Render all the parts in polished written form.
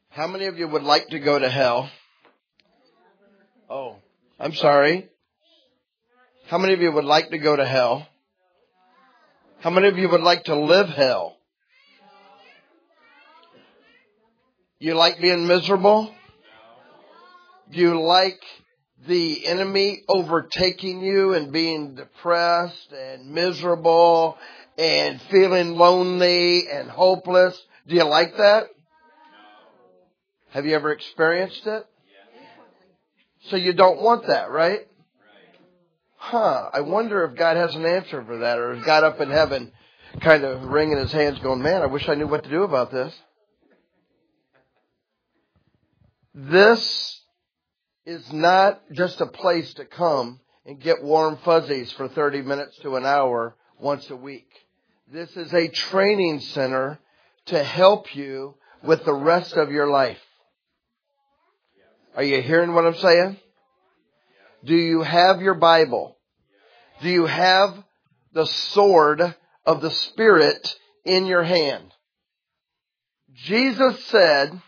How many of you would like to go to hell? Oh, I'm sorry. How many of you would like to go to hell? How many of you would like to live hell? You like being miserable? Do you like the enemy overtaking you and being depressed and miserable and feeling lonely and hopeless? Do you like that? Have you ever experienced it? So you don't want that, right? I wonder if God has an answer for that, or is God up in heaven kind of wringing his hands going, man, I wish I knew what to do about this. This is not just a place to come and get warm fuzzies for 30 minutes to an hour once a week. This is a training center to help you with the rest of your life. Are you hearing what I'm saying? Do you have your Bible? Do you have the sword of the Spirit in your hand? Jesus said,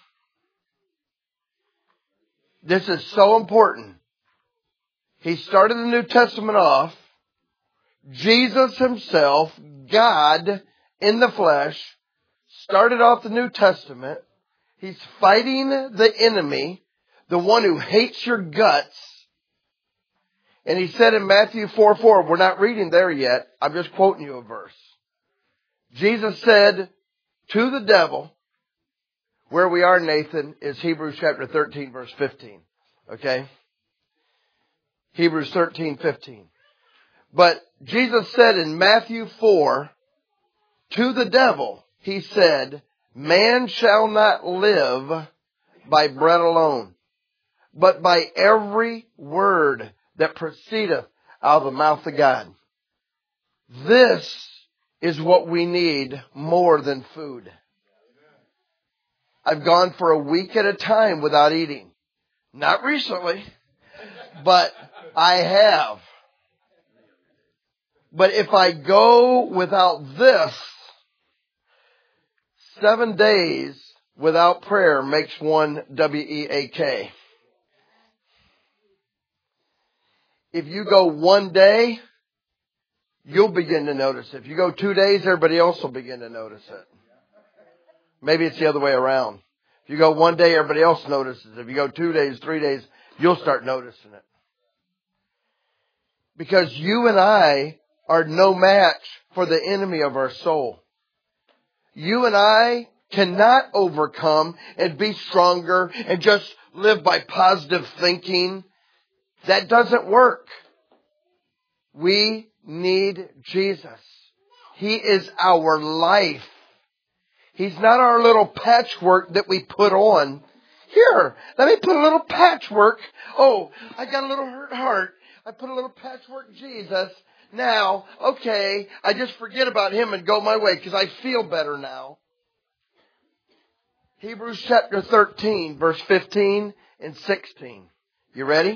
this is so important. He started the New Testament off. Jesus himself, God in the flesh, started off the New Testament. He's fighting the enemy, the one who hates your guts. And he said in Matthew 4:4, we're not reading there yet. I'm just quoting you a verse. Jesus said to the devil, where we are, Nathan, is Hebrews chapter 13, verse 15. Okay? Hebrews 13:15. But Jesus said in Matthew 4, to the devil, he said, man shall not live by bread alone, but by every word that proceedeth out of the mouth of God. This is what we need more than food. I've gone for a week at a time without eating. Not recently, but I have. But if I go without this, 7 days without prayer makes one weak. If you go 1 day, you'll begin to notice it. If you go 2 days, everybody else will begin to notice it. Maybe it's the other way around. If you go 1 day, everybody else notices. If you go 2 days, 3 days, you'll start noticing it. Because you and I are no match for the enemy of our soul. You and I cannot overcome and be stronger and just live by positive thinking. That doesn't work. We need Jesus. He is our life. He's not our little patchwork that we put on. Here, let me put a little patchwork. Oh, I got a little hurt heart. I put a little patchwork Jesus. Now, okay, I just forget about him and go my way because I feel better now. Hebrews chapter 13, verse 15 and 16. You ready?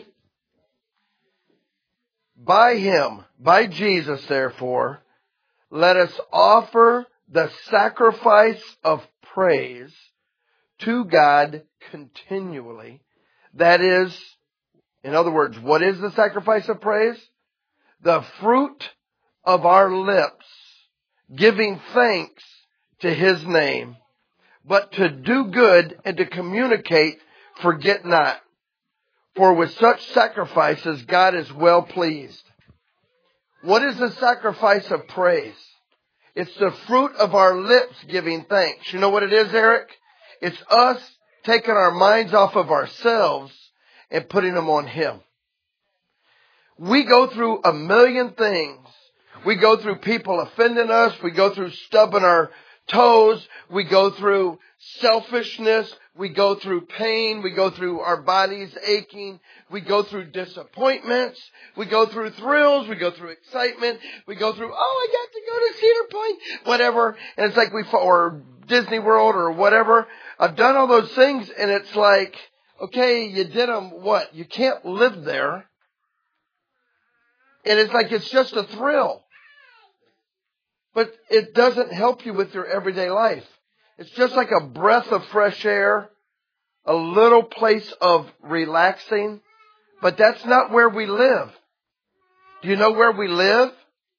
By him, by Jesus, therefore, let us offer the sacrifice of praise to God continually. That is, in other words, what is the sacrifice of praise? The fruit of our lips, giving thanks to his name. But to do good and to communicate, forget not. For with such sacrifices, God is well pleased. What is the sacrifice of praise? It's the fruit of our lips giving thanks. You know what it is, Eric? It's us taking our minds off of ourselves and putting them on him. We go through a million things. We go through people offending us. We go through stubbing our toes. We go through selfishness. We go through pain. We go through our bodies aching. We go through disappointments. We go through thrills. We go through excitement. We go through, I got to go to Cedar Point, whatever. And it's like or Disney World or whatever. I've done all those things and it's like, okay, you did them. What? You can't live there. And it's like it's just a thrill. But it doesn't help you with your everyday life. It's just like a breath of fresh air a little place of relaxing, but that's not where we live. Do you know where we live?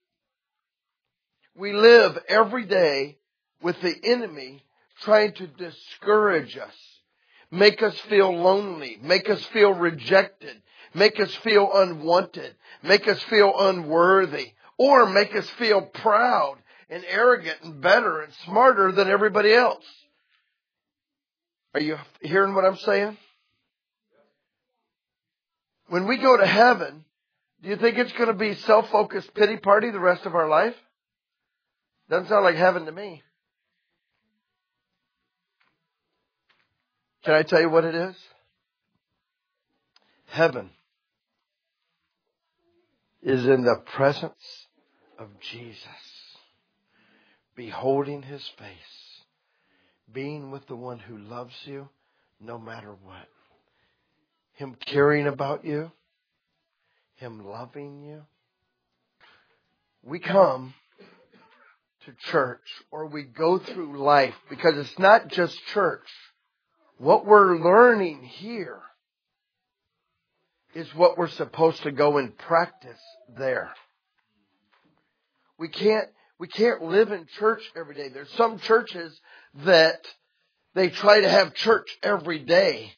We live every day with the enemy trying to discourage us, make us feel lonely, make us feel rejected, make us feel unwanted, make us feel unworthy, or make us feel proud and arrogant and better and smarter than everybody else. Are you hearing what I'm saying? When we go to heaven, do you think it's going to be self-focused pity party the rest of our life? Doesn't sound like heaven to me. Can I tell you what it is? Heaven is in the presence of Jesus, beholding His face, being with the one who loves you no matter what. Him caring about you, Him loving you. We come to church, or we go through life, because it's not just church. What we're learning here is what we're supposed to go and practice there. We can't live in church every day. There's some churches that they try to have church every day,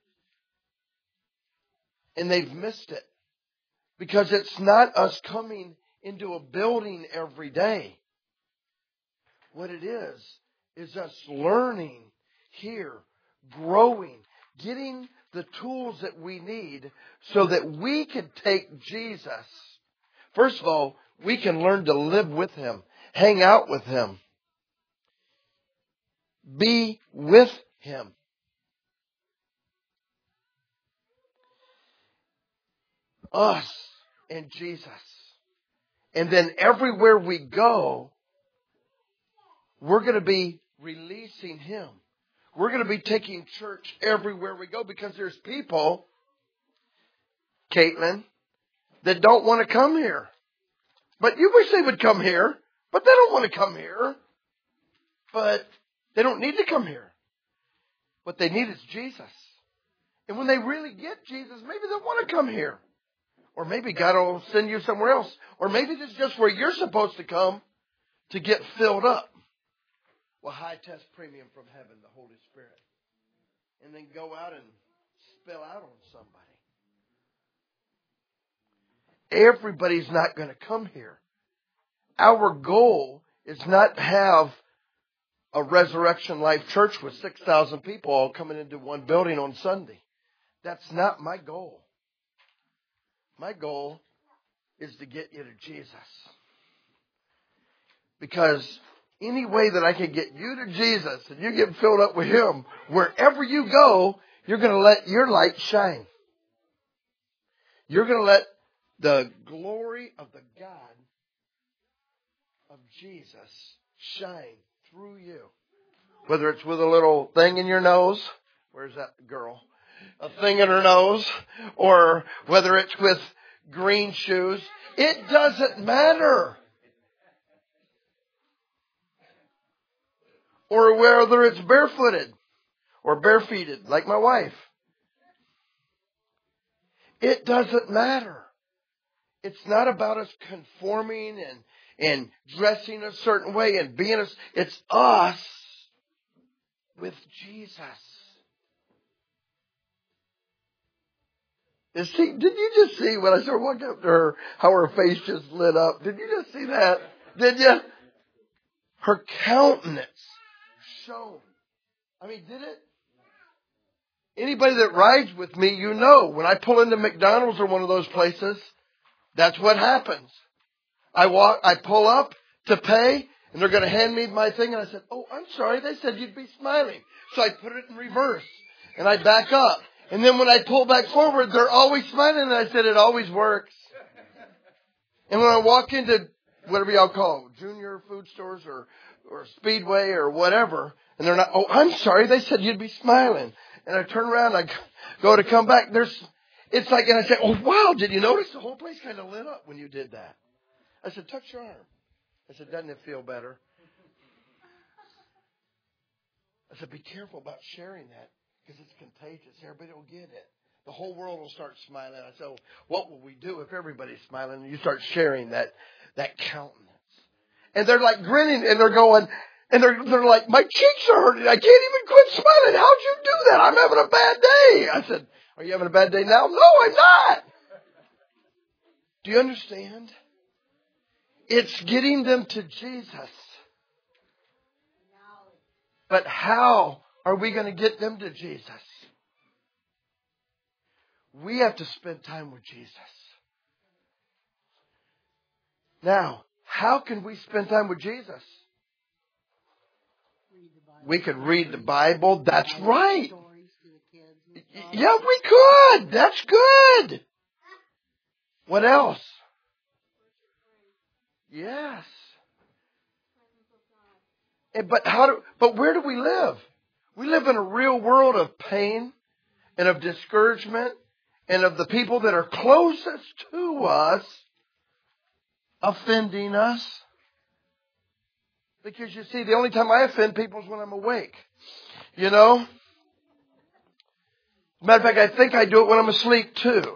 and they've missed it, because it's not us coming into a building every day. What it is us learning here, growing, getting the tools that we need so that we can take Jesus. First of all, we can learn to live with Him, hang out with Him, be with Him. Us and Jesus. And then everywhere we go, we're going to be releasing Him. We're going to be taking church everywhere we go, because there's people, Caitlin, that don't want to come here. But you wish they would come here, but they don't want to come here. But they don't need to come here. What they need is Jesus. And when they really get Jesus, maybe they'll want to come here. Or maybe God will send you somewhere else. Or maybe this is just where you're supposed to come to get filled up. Well, high test premium from heaven, the Holy Spirit. And then go out and spill out on somebody. Everybody's not going to come here. Our goal is not to have a Resurrection Life Church with 6,000 people all coming into one building on Sunday. That's not my goal. My goal is to get you to Jesus. Because any way that I can get you to Jesus and you get filled up with Him, wherever you go, you're going to let your light shine. You're going to let the glory of the God of Jesus shine through you. Whether it's with a little thing in your nose, where's that girl? A thing in her nose, or whether it's with green shoes, it doesn't matter. Or whether it's barefooted or barefeeted, like my wife. It doesn't matter. It's not about us conforming and dressing a certain way and being us. It's us with Jesus. Did you just see when I started walking up to her, how her face just lit up? Did you just see that? Did you? Her countenance shone. I mean, did it? Anybody that rides with me, you know, when I pull into McDonald's or one of those places, that's what happens. I pull up to pay, and they're going to hand me my thing, and I said, "Oh, I'm sorry, they said you'd be smiling." So I put it in reverse, and I back up. And then when I pull back forward, they're always smiling, and I said, "It always works." And when I walk into whatever y'all call them, junior food stores or Speedway or whatever, and they're not, "Oh, I'm sorry, they said you'd be smiling." And I turn around, I go to come back, it's like, and I say, "Oh, wow, did you notice the whole place kind of lit up when you did that?" I said, "Touch your arm." I said, "Doesn't it feel better?" I said, "Be careful about sharing that Because it's contagious. Everybody will get it. The whole world will start smiling. I said, what will we do if everybody's smiling? And you start sharing that countenance. And they're like grinning and they're going, and they're like, my cheeks are hurting. I can't even quit smiling. How'd you do that? I'm having a bad day. I said, are you having a bad day now? No, I'm not. Do you understand? It's getting them to Jesus. But how are we going to get them to Jesus? We have to spend time with Jesus. Now, how can we spend time with Jesus? We could read the Bible. That's right. Yeah, we could. That's good. What else? Yes. But where do we live? We live in a real world of pain and of discouragement and of the people that are closest to us offending us. Because you see, the only time I offend people is when I'm awake. You know? Matter of fact, I think I do it when I'm asleep too.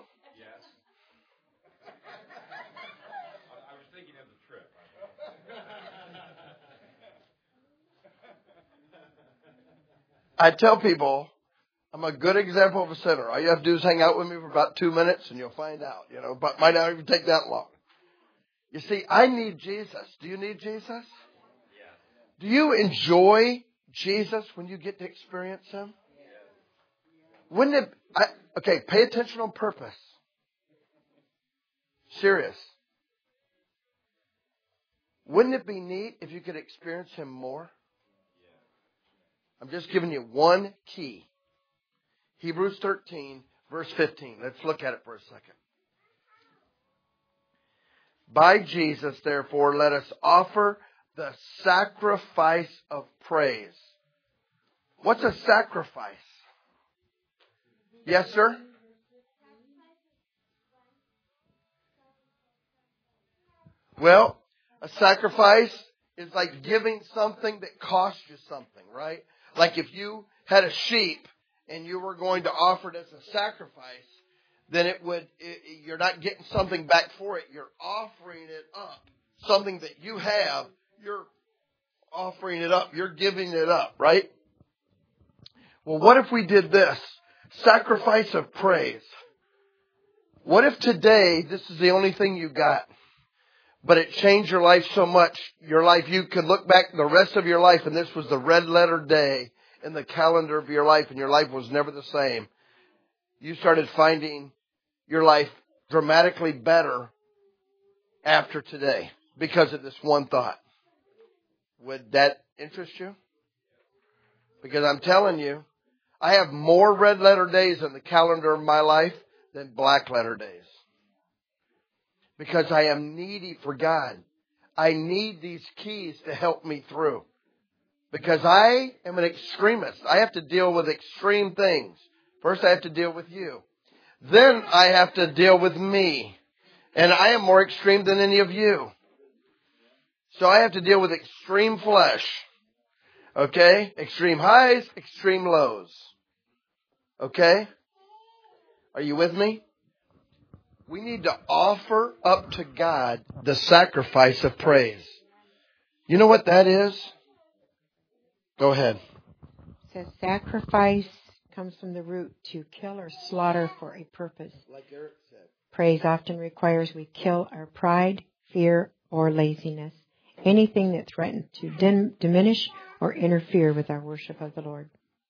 I tell people I'm a good example of a sinner. All you have to do is hang out with me for about 2 minutes and you'll find out. You know, but might not even take that long. You see, I need Jesus. Do you need Jesus? Do you enjoy Jesus when you get to experience Him? Wouldn't it? Okay, pay attention on purpose. Serious. Wouldn't it be neat if you could experience Him more? I'm just giving you one key. Hebrews 13, verse 15. Let's look at it for a second. By Jesus, therefore, let us offer the sacrifice of praise. What's a sacrifice? Yes, sir? Well, a sacrifice is like giving something that costs you something, right? Like if you had a sheep and you were going to offer it as a sacrifice, then you're not getting something back for it. You're offering it up. Something that you have, you're offering it up. You're giving it up, right? Well, what if we did this? Sacrifice of praise. What if today this is the only thing you got? But it changed your life so much. Your life, you could look back the rest of your life and this was the red letter day in the calendar of your life and your life was never the same. You started finding your life dramatically better after today because of this one thought. Would that interest you? Because I'm telling you, I have more red letter days in the calendar of my life than black letter days. Because I am needy for God. I need these keys to help me through. Because I am an extremist. I have to deal with extreme things. First I have to deal with you. Then I have to deal with me. And I am more extreme than any of you. So I have to deal with extreme flesh. Okay? Extreme highs, extreme lows. Okay? Are you with me? We need to offer up to God the sacrifice of praise. You know what that is? Go ahead. It says sacrifice comes from the root to kill or slaughter for a purpose. Like Eric said. Praise often requires we kill our pride, fear, or laziness. Anything that threatens to diminish or interfere with our worship of the Lord.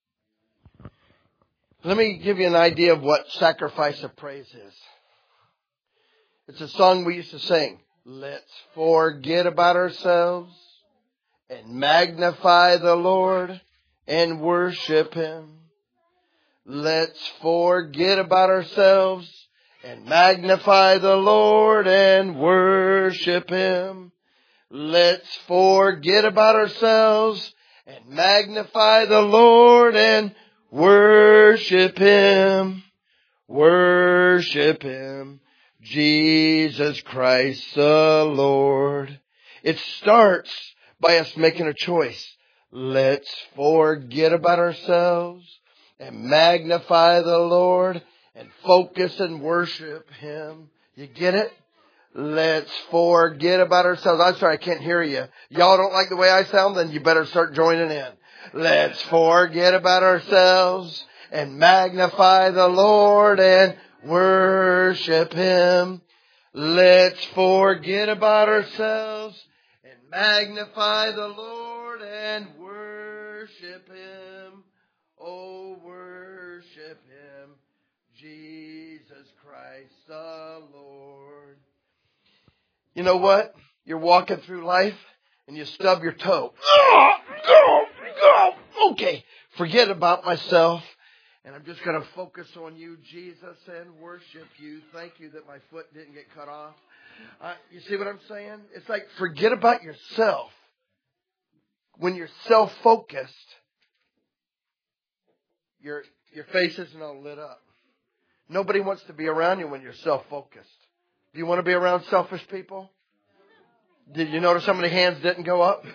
Let me give you an idea of what sacrifice of praise is. It's a song we used to sing. Let's forget about ourselves and magnify the Lord and worship Him. Let's forget about ourselves and magnify the Lord and worship Him. Let's forget about ourselves and magnify the Lord and worship Him. Worship Him. Jesus Christ the Lord. It starts by us making a choice. Let's forget about ourselves and magnify the Lord and focus and worship Him. You get it? Let's forget about ourselves. I'm sorry, I can't hear you. Y'all don't like the way I sound? Then you better start joining in. Let's forget about ourselves and magnify the Lord and worship Him. Let's forget about ourselves and magnify the Lord and worship Him. Oh, worship Him, Jesus Christ the Lord. You know what? You're walking through life and you stub your toe. Okay, forget about myself. And I'm just going to focus on you, Jesus, and worship you. Thank you that my foot didn't get cut off. You see what I'm saying? It's like forget about yourself. When you're self-focused, your face isn't all lit up. Nobody wants to be around you when you're self-focused. Do you want to be around selfish people? Did you notice how many hands didn't go up?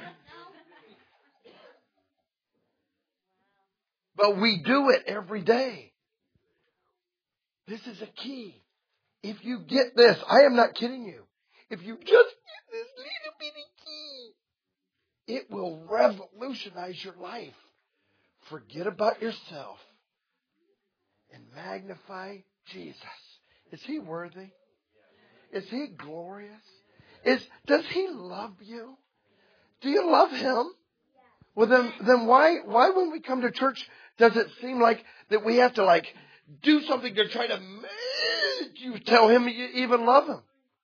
But we do it every day. This is a key. If you get this, I am not kidding you. If you just get this little bitty key, it will revolutionize your life. Forget about yourself and magnify Jesus. Is He worthy? Is He glorious? Does He love you? Do you love Him? Well, then why when we come to church does it seem like that we have to do something to try to make you tell Him you even love Him?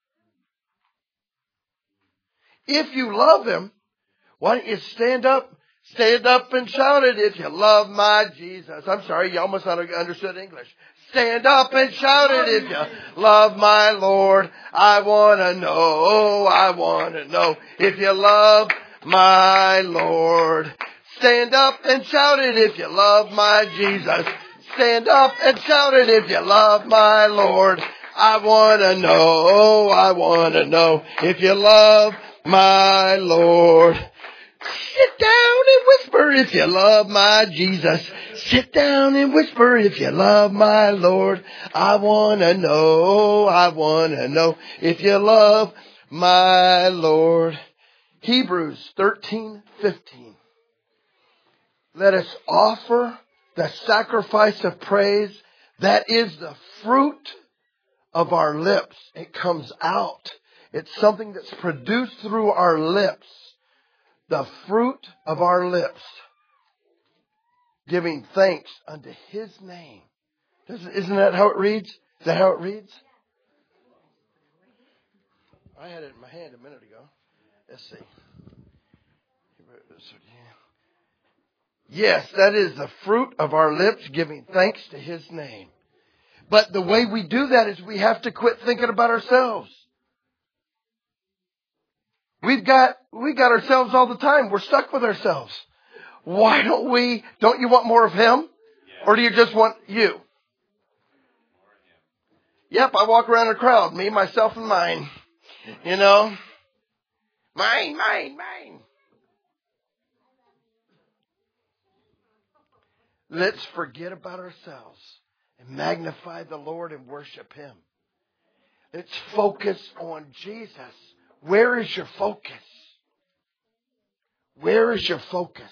If you love Him, why don't you stand up and shout it if you love my Jesus. I'm sorry, you almost understood English. Stand up and shout it if you love my Lord. I want to know if you love my Lord. Stand up and shout it if you love my Jesus. Stand up and shout it if you love my Lord. I want to know if you love my Lord. Sit down and whisper if you love my Jesus. Sit down and whisper if you love my Lord. I want to know if you love my Lord. Hebrews 13:15. Let us offer the sacrifice of praise. That is the fruit of our lips. It comes out. It's something that's produced through our lips. The fruit of our lips. Giving thanks unto His name. Isn't that how it reads? Is that how it reads? I had it in my hand a minute ago. Let's see. Yes, that is the fruit of our lips, giving thanks to His name. But the way we do that is we have to quit thinking about ourselves. We got ourselves all the time. We're stuck with ourselves. Why don't you want more of Him? Or do you just want you? Yep, I walk around a crowd, me, myself, and mine. You know? Mine. Let's forget about ourselves and magnify the Lord and worship Him. Let's focus on Jesus. Where is your focus? Where is your focus?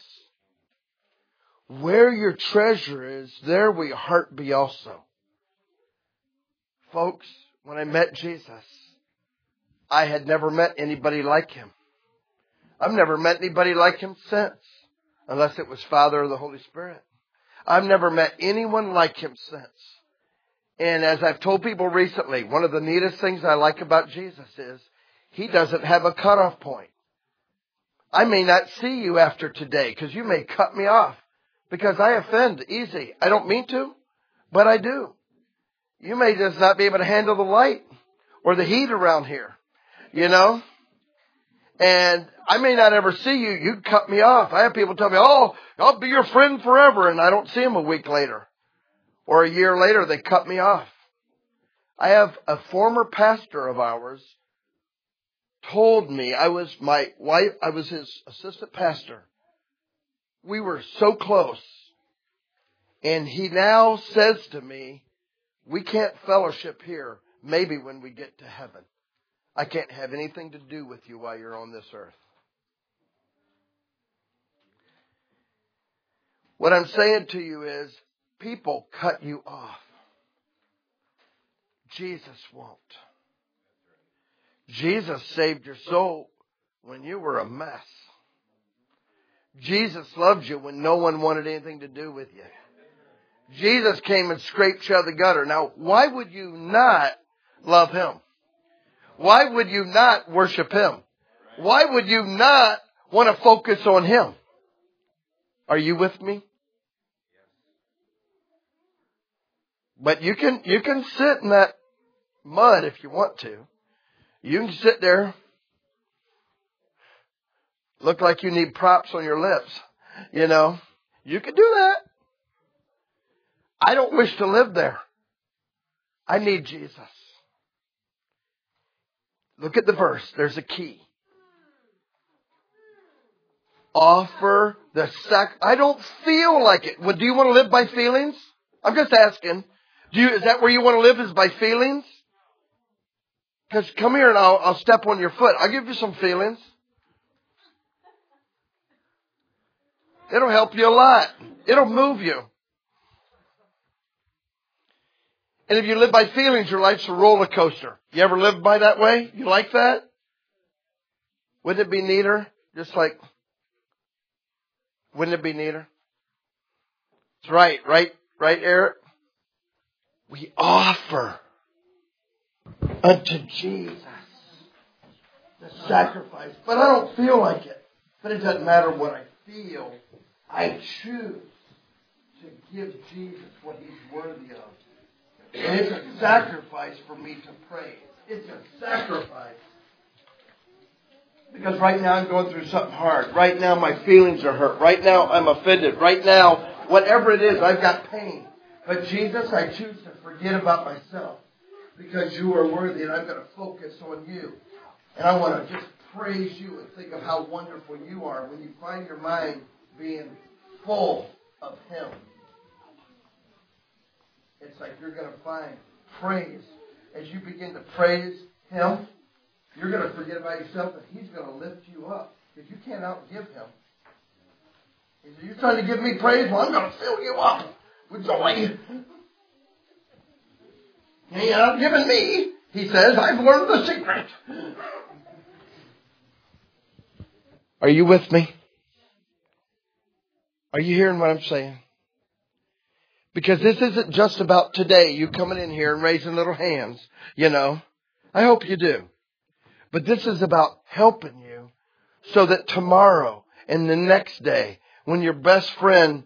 Where your treasure is, there will your heart be also. Folks, when I met Jesus, I had never met anybody like Him. I've never met anybody like Him since, unless it was Father or the Holy Spirit. I've never met anyone like Him since. And as I've told people recently, one of the neatest things I like about Jesus is He doesn't have a cutoff point. I may not see you after today because you may cut me off because I offend easy. I don't mean to, but I do. You may just not be able to handle the light or the heat around here, you know? And I may not ever see you. You cut me off. I have people tell me, oh, I'll be your friend forever. And I don't see them a week later or a year later. They cut me off. I have a former pastor of ours told me, I was his assistant pastor. We were so close. And he now says to me, we can't fellowship here, maybe when we get to heaven. I can't have anything to do with you while you're on this earth. What I'm saying to you is, people cut you off. Jesus won't. Jesus saved your soul when you were a mess. Jesus loved you when no one wanted anything to do with you. Jesus came and scraped you out of the gutter. Now, why would you not love Him? Why would you not worship Him? Why would you not want to focus on Him? Are you with me? But you can sit in that mud if you want to. You can sit there, look like you need props on your lips. You know, you can do that. I don't wish to live there. I need Jesus. Look at the verse. There's a key. Offer the I don't feel like it. Well, do you want to live by feelings? I'm just asking. Is that where you want to live, is by feelings? Because come here and I'll step on your foot. I'll give you some feelings. It'll help you a lot. It'll move you. And if you live by feelings, your life's a roller coaster. You ever lived by that way? You like that? Wouldn't it be neater? Just like, wouldn't it be neater? That's right, Eric? We offer unto Jesus the sacrifice. But I don't feel like it. But it doesn't matter what I feel. I choose to give Jesus what He's worthy of. And it's a sacrifice for me to praise. It's a sacrifice. Because right now I'm going through something hard. Right now my feelings are hurt. Right now I'm offended. Right now, whatever it is, I've got pain. But Jesus, I choose to forget about myself. Because you are worthy and I'm going to focus on you. And I want to just praise you and think of how wonderful you are when you find your mind being full of Him. It's like you're going to find praise. As you begin to praise Him, you're going to forget about yourself and He's going to lift you up. Because you can't outgive Him. He said, you're trying to give me praise? Well, I'm going to fill you up with joy. He ain't outgiving me. He says, I've learned the secret. Are you with me? Are you hearing what I'm saying? Because this isn't just about today, you coming in here and raising little hands, you know. I hope you do. But this is about helping you so that tomorrow and the next day, when your best friend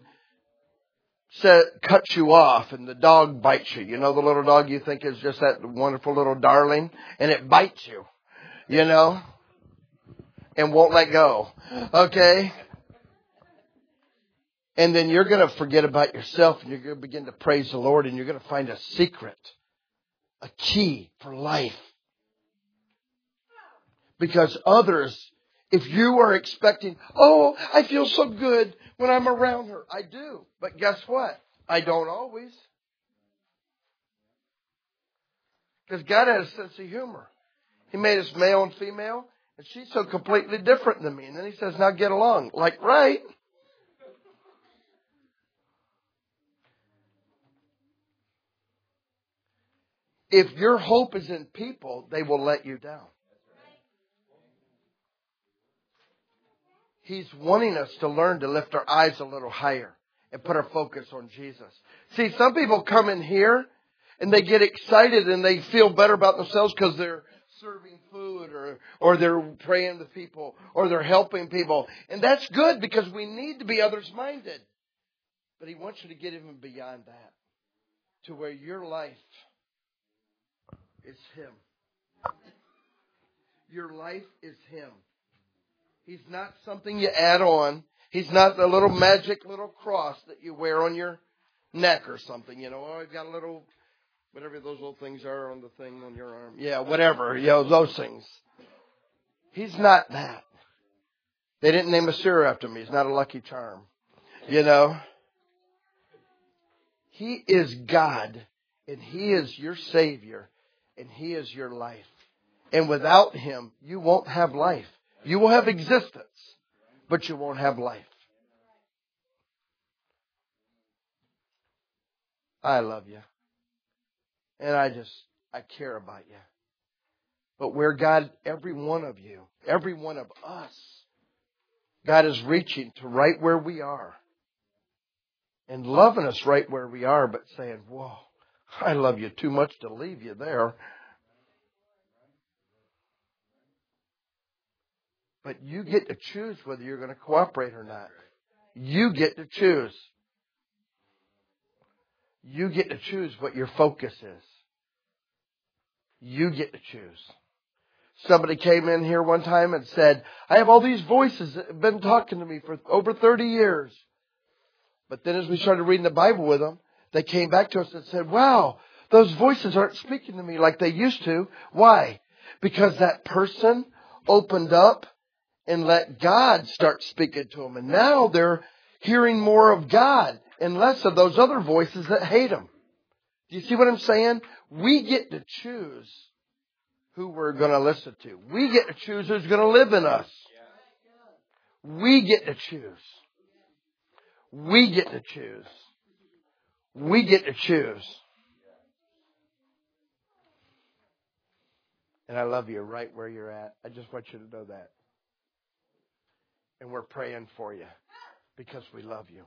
cuts you off and the dog bites you, you know, the little dog you think is just that wonderful little darling, and it bites you, you know, and won't let go. Okay? And then you're going to forget about yourself and you're going to begin to praise the Lord and you're going to find a secret, a key for life. Because others, if you are expecting, oh, I feel so good when I'm around her. I do. But guess what? I don't always. Because God has a sense of humor. He made us male and female. And she's so completely different than me. And then He says, now get along. Like, right. If your hope is in people, they will let you down. He's wanting us to learn to lift our eyes a little higher and put our focus on Jesus. See, some people come in here and they get excited and they feel better about themselves because they're serving food or they're praying with people or they're helping people. And that's good because we need to be others-minded. But He wants you to get even beyond that to where your life is Him. Your life is Him. He's not something you add on. He's not the little magic little cross that you wear on your neck or something. You know, oh, I've got a little, whatever those little things are on the thing on your arm. Yeah, whatever. You know, those things. He's not that. They didn't name a sewer after me. He's not a Lucky Charm. You know. He is God, and He is your Savior, and He is your life. And without Him, you won't have life. You will have existence, but you won't have life. I love you. And I care about you. But where God, every one of you, every one of us, God is reaching to right where we are. And loving us right where we are, but saying, whoa, I love you too much to leave you there. But you get to choose whether you're going to cooperate or not. You get to choose. You get to choose what your focus is. You get to choose. Somebody came in here one time and said, I have all these voices that have been talking to me for over 30 years. But then as we started reading the Bible with them, they came back to us and said, wow, those voices aren't speaking to me like they used to. Why? Because that person opened up and let God start speaking to them. And now they're hearing more of God and less of those other voices that hate them. Do you see what I'm saying? We get to choose who we're going to listen to. We get to choose who's going to live in us. We get to choose. We get to choose. We get to choose. And I love you right where you're at. I just want you to know that. And we're praying for you because we love you.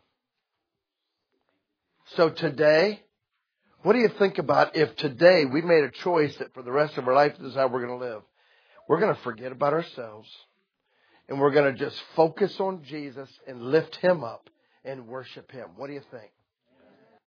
So today, what do you think about if today we made a choice that for the rest of our life, this is how we're going to live? We're going to forget about ourselves. And we're going to just focus on Jesus and lift Him up and worship Him. What do you think?